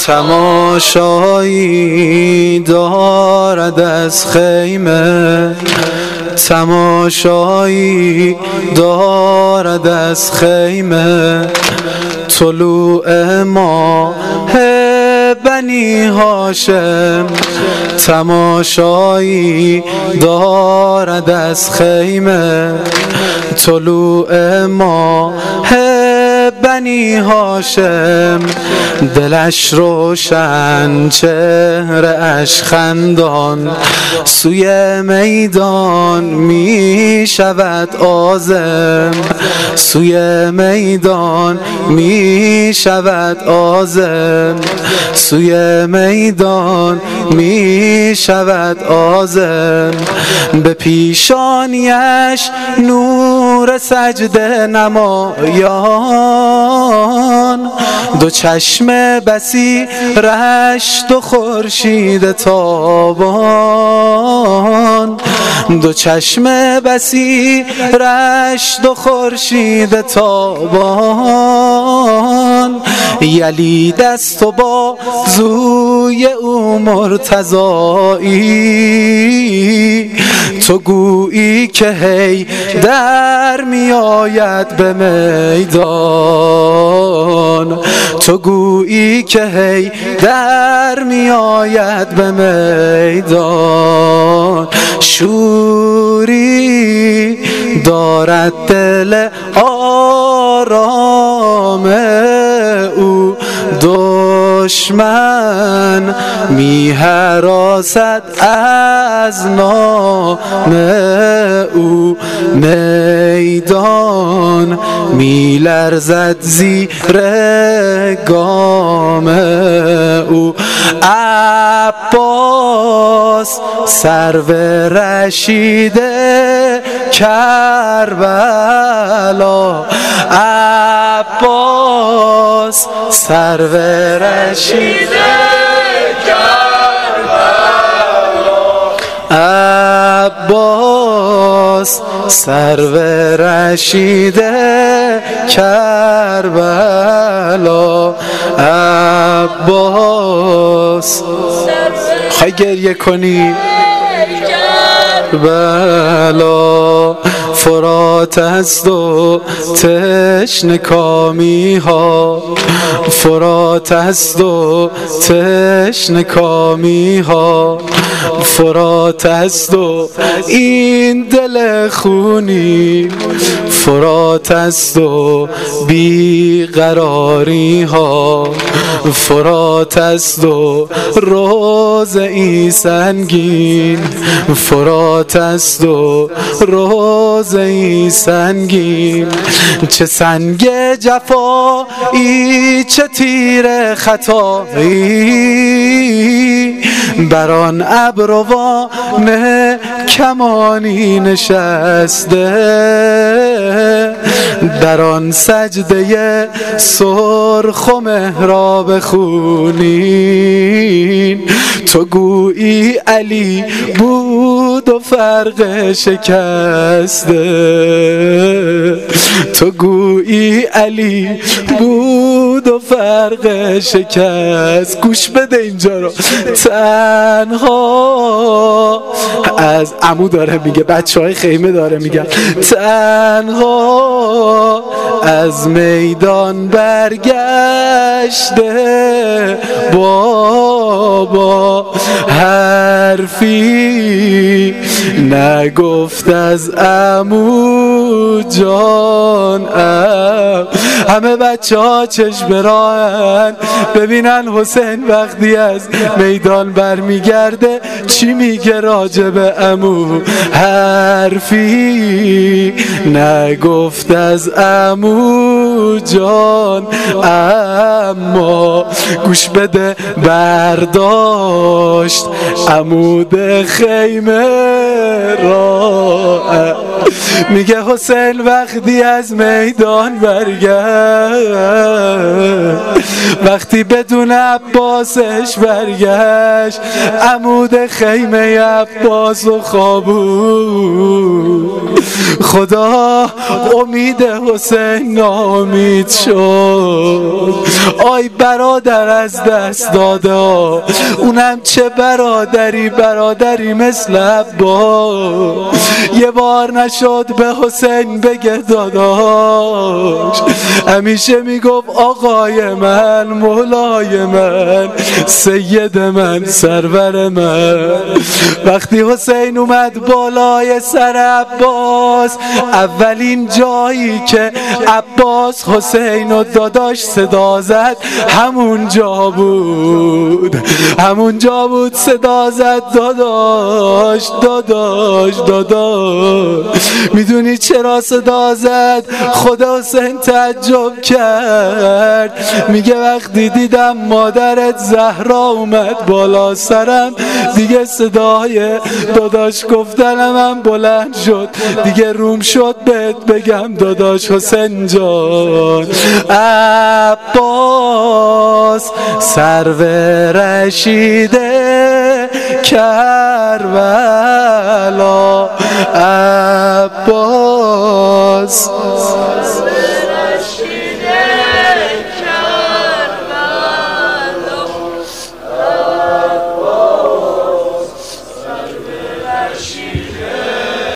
تماشایی دارد از خیمه، تماشایی دارد از خیمه، طلوع ماه بنی هاشم. تماشایی دارد از خیمه، طلوع ماه بنی هاشم. دلش روشن چهره اش خندان، سوی میدان می شود عازم، سوی میدان می شود عازم، سوی میدان می شود عازم. به پیشانیش نور سجده نمایان، دو چشم بسی رشت و خورشید تابان، دو چشم بسی رشت و خورشید تابان. یلی دست و بازوی او مرتضایی، تو گویی که هی در می آید به میدان، تو گویی که هی در می آید به میدان. شوری دارد دل آرام او، دشمن می هراسد از نام او. میدان می لرزد زیر گام او. عباس سرو رشید کربلا، عباس سرو رشید کربلا، عباس سرو رشید کربلا، عباس. خواهی گریه کنی بلا، فرات است و تشنه کامی ها، فرات است و تشنه کامی ها، فرات است و این دل خونی، فرات است و بیقراری ها، فرات است و روز ای سنگین، فرات است و روز ای سنگین. چه سنگ جفایی چه تیر خطایی، بر آن ابروان کمانی نشسته، در آن سجده سرخ و محراب خونین. تو گویی علی بود و فرق شکسته، تو گویی علی بود و فرق شکست. گوش بده اینجا رو. تنها از عمو داره میگه، بچه های خیمه داره میگه، تنها از میدان برگشته بابا، حرفی نگفت از عمو جان. همه بچه ها چشم راهن ببینن حسین وقتی از میدان برمیگرده چی میگه راجب عمو. حرفی نگفت از عمو جان، اما گوش بده برداشت عمود خیمه را. میگه حسین وقتی از میدان برگشت، وقتی بدون عباسش برگشت، عمود خیمه عباس و خوابون. خدا امید حسین نامید ناامید شد. آی برادر از دست داده، اونم چه برادری مثل عباس. یه بار نشد به حسین بگه داداش، همیشه میگفت آقای من، مولای من، سید من، سرور من. وقتی حسین اومد بالای سر عباس، اولین جایی که عباس حسین و داداش صدا زد همونجا بود، همونجا بود صدا زد داداش داداش داداش. میدونی چرا صدا زد؟ خدا حسین تعجب کرد، میگه وقتی دیدم مادرت زهرا اومد بالا سرم، دیگه صدای داداش گفتنم هم بلند شد، دیگه روم شد بهت بگم داداش حسین جان. عباس سرو رشیده کربلا، عباس